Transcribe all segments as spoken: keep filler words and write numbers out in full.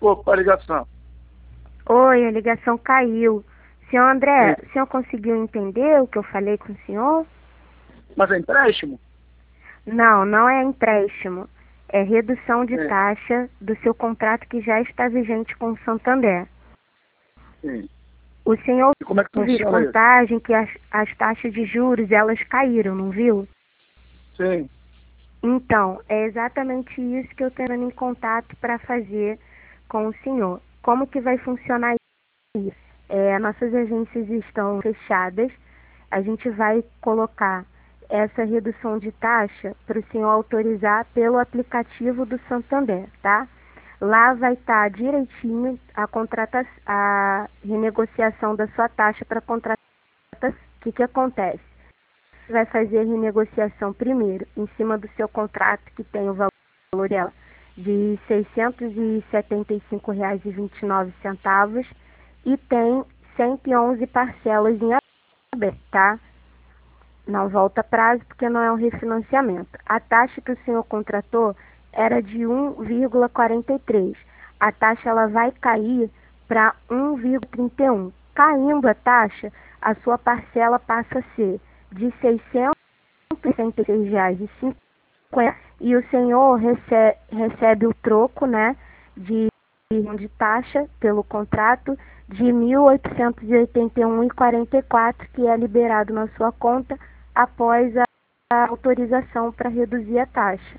Pô, com a ligação. Oi, a ligação caiu. Senhor André, Sim. o senhor conseguiu entender o que eu falei com o senhor? Mas é empréstimo? Não, não é empréstimo. É redução de Sim, taxa do seu contrato que já está vigente com o Santander. sim. O senhor E como é que viu de funciona isso? contagem que as, as taxas de juros elas caíram, não viu? Sim. Então, é exatamente isso que eu estou entrando em contato para fazer com o senhor. Como que vai funcionar isso? É, nossas agências estão fechadas. A gente vai colocar essa redução de taxa para o senhor autorizar pelo aplicativo do Santander, tá? Lá vai estar direitinho a contrata a renegociação da sua taxa para contratação. O que que acontece? Você vai fazer a renegociação primeiro em cima do seu contrato que tem o valor dela de seiscentos e setenta e cinco reais e vinte e nove centavos e tem cento e onze parcelas em aberto, tá? Não volta prazo porque não é um refinanciamento. A taxa que o senhor contratou era de um vírgula quarenta e três. A taxa ela vai cair para um vírgula trinta e um. Caindo a taxa, a sua parcela passa a ser de seiscentos e sessenta e seis reais e cinquenta e o senhor recebe, recebe o troco, né, de, de taxa pelo contrato de mil oitocentos e oitenta e um reais e quarenta e quatro que é liberado na sua conta após a, a autorização para reduzir a taxa.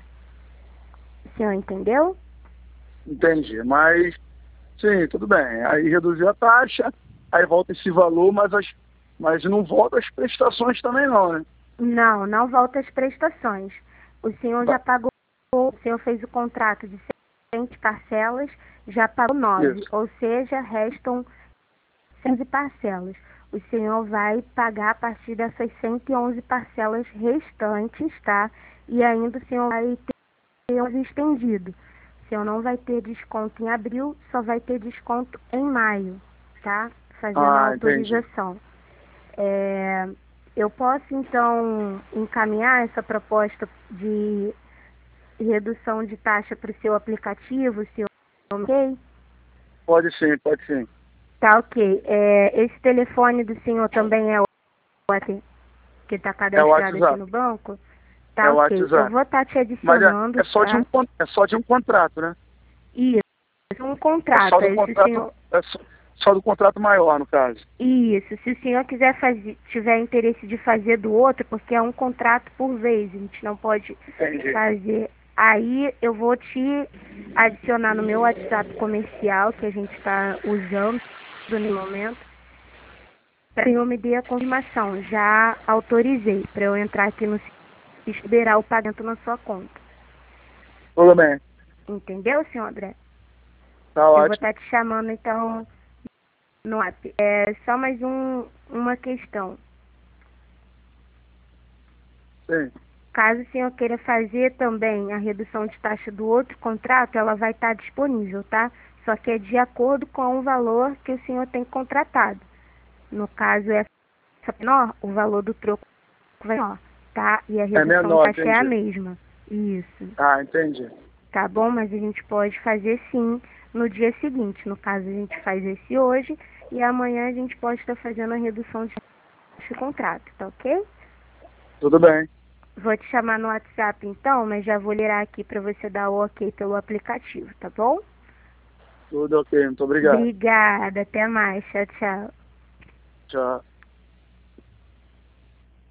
O senhor entendeu? Entendi. Mas, sim, tudo bem. Aí reduziu a taxa, aí volta esse valor, mas, as, mas não volta as prestações também não, né? Não, não volta as prestações. O senhor já Ba- pagou, o senhor fez o contrato de cem parcelas, já pagou nove, Isso. ou seja, restam cem parcelas. O senhor vai pagar a partir dessas cento e onze parcelas restantes, tá? E ainda o senhor vai ter um estendido. O senhor não vai ter desconto em abril, só vai ter desconto em maio, tá? Fazendo a Ah, entendi. autorização. É, eu posso, então, encaminhar essa proposta de redução de taxa para o seu aplicativo, o senhor ok? Pode sim, pode sim. Tá ok. É, esse telefone do senhor também é o que está É o cadastrado aqui WhatsApp. no banco? É Tá o ok. Eu WhatsApp. vou estar te Mas é, adicionando, é só de um, tá? con- é só de um contrato, né? Isso, um É só contrato. do Aí se o contrato, senhor... é só, só do contrato maior, no caso. Isso, se o senhor quiser fazer, tiver interesse de fazer do outro, porque é um contrato por vez, a gente não pode Entendi. fazer. Aí eu vou te adicionar no meu WhatsApp comercial, que a gente está usando no momento, para eu me dê a confirmação. Já autorizei para eu entrar aqui no e liberar o pagamento na sua conta. Tudo bem. Entendeu, senhor André? Tá Eu vou ótimo. estar te chamando então no app. É só mais um, uma questão. Sim. Caso o senhor queira fazer também a redução de taxa do outro contrato, ela vai estar disponível, tá? Só que é de acordo com o valor que o senhor tem contratado. No caso, é menor, o valor do troco vai menor, tá? E a É redução de menor, taxa é a entendi. mesma. Isso. Ah, entendi. Tá bom? Mas a gente pode fazer sim no dia seguinte. No caso, a gente faz esse hoje e amanhã a gente pode estar fazendo a redução de taxa do contrato, tá ok? Tudo bem. Vou te chamar no WhatsApp então, mas já vou ligar aqui para você dar o ok pelo aplicativo, tá bom? Tudo ok. Muito obrigado. Obrigada, até mais. Tchau, tchau. Tchau.